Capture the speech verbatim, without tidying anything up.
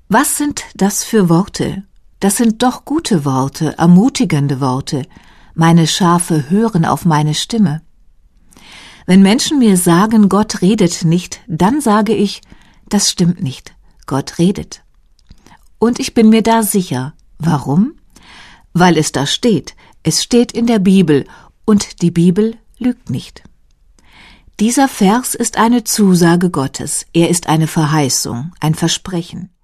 Was sind das für Worte? Das sind doch gute Worte, ermutigende Worte. Meine Schafe hören auf meine Stimme. Wenn Menschen mir sagen, Gott redet nicht, dann sage ich, das stimmt nicht. Gott redet. Und ich bin mir da sicher. Warum? Weil es da steht. Es steht in der Bibel und die Bibel lügt nicht. Dieser Vers ist eine Zusage Gottes. Er ist eine Verheißung, ein Versprechen.